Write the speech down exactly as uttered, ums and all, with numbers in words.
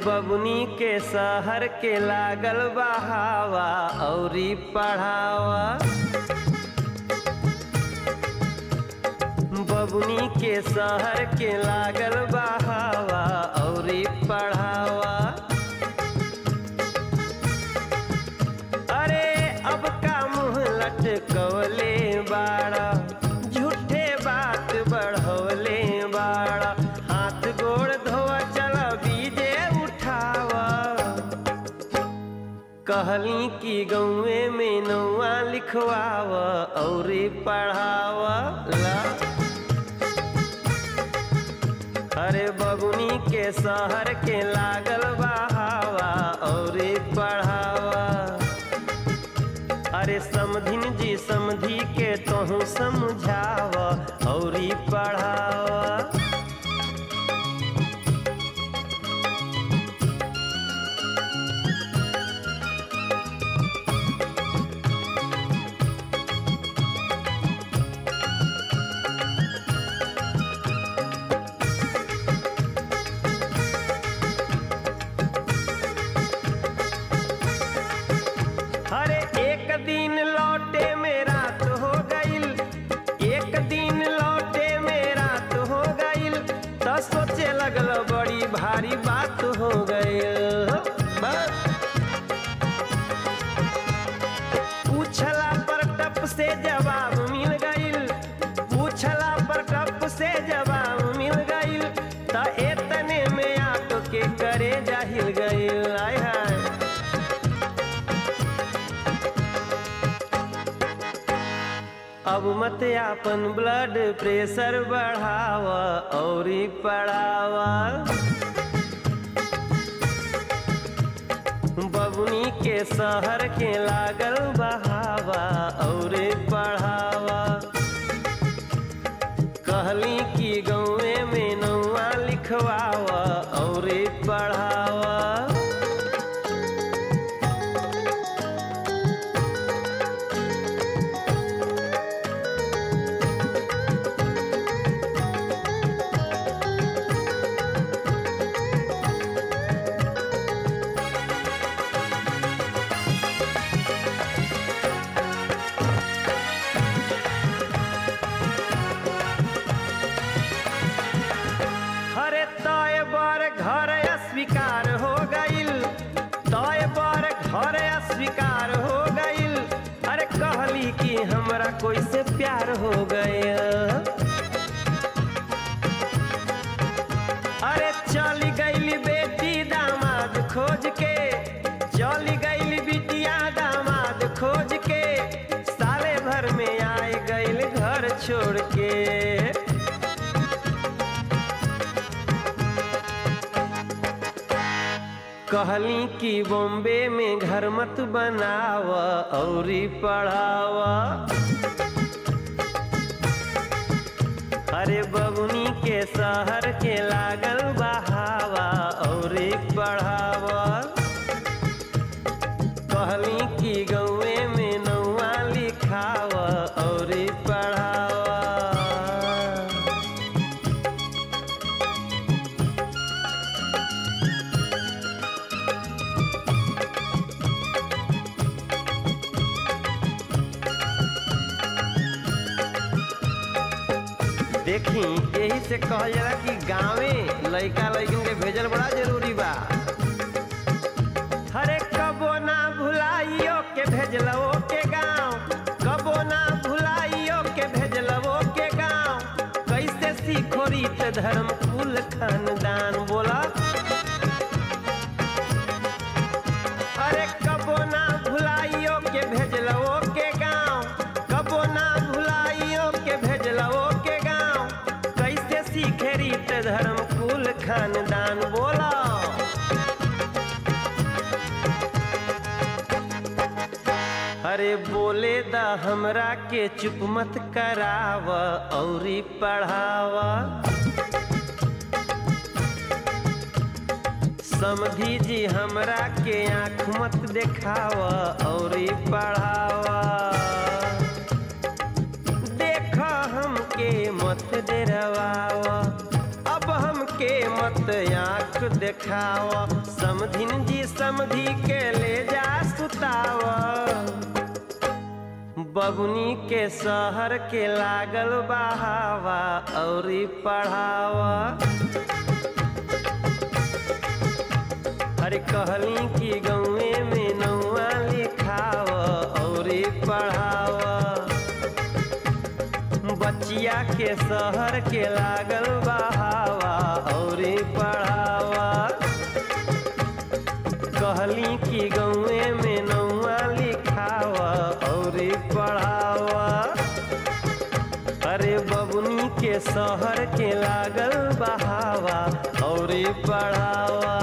बबुनी के शहर के लागल बहावा औरी पढ़ावा। बबुनी के शहर के लागल बहावा औरी पढ़ावा। अरे अब का मुँह लटकवले बाड़ा, झूठे बात बढ़वले बाड़ा। हाथ गोड़ धोआ चला बीजे उठावा। कहली कि गौवे में नौआ लिखवावा औरी पढ़ावा ला। अरे बबुनी के शहर के लागल बहावा औरी पढ़ावा। अरे समधिन जी समधी के तोहू समझावा औरी पढ़ावा। अरे एक दिन लौटे में रात हो गईल, एक दिन लौटे में रात हो गईल। तो सोचे लगल बड़ी भारी बात हो गईल। पूछला पर टप से जवाब मिल गईल, पूछला पर टप से जवाब मिल गईल। तो एतने में आटो के करे जाहिल गईल। आय हाय अब मत आपन ब्लड प्रेशर बढ़ावा औरी पढ़ावा। बबुनी के शहर के लागल बहावा औरी पढ़ावा। कहली कि गौवे में नौआ लिखवावा औरी पढ़ावा। अरे तय बर घर अस्वीकार हो गईल, तय बर घर अस्वीकार हो गईल। अरे कहली कि हमरा कोई से प्यार हो गया। अरे चली गईली बेटी दामाद खोज के, चली गईली बिटिया दामाद खोज के। साले भर में आए गईल घर छोड़ के। कहली कि बॉम्बे में घर मत बनावा औरी पढ़ावा। अरे बबुनी के शहर के लागल बहावा औरी पढ़ावा। कहली कि गौवे में नौआ लिखावा औरी पढ़ावा। देखी यही से कहल जाला कि गाँवे लइका लइकन के भेजल बड़ा जरूरी बा। हरे कबो ना भुलाइयो के भेजलवो के गाँव, कबो ना भुलाइयो के भेजलवो के गाँव। कैसे सीखो रीत धर्म कुल खानदान बोला। अरे कबो ना भुलाइयो के भेजलवो के गाँव, कबो ना भुलाइयो के भेजलवो के गाँव। कैसे सीखे रीत धर्म कुल खानदान बोला। अरे बोले दा हमरा के चुप मत करावा औरी पढ़ावा। समधी जी हमरा के आँख मत देखावा औरी पढ़ावा। देखा हमके मत डरावा, अब हम हमके मत आँख देखाव, समधिन जी समधी के ले जा सुताव। बबुनी के शहर के लागल बहावा औरी पढ़ावा। अरे कहली कि गौए में नौआ लिखाव औरी पढ़ावा। बचिया के शहर के लागल बहावा औरी पढ़ावा। कहली कि गौए में नौआ लिखावा औरी पढ़ावा। अरे बबुनी के शहर के लागल बहावा औरी पढ़ावा।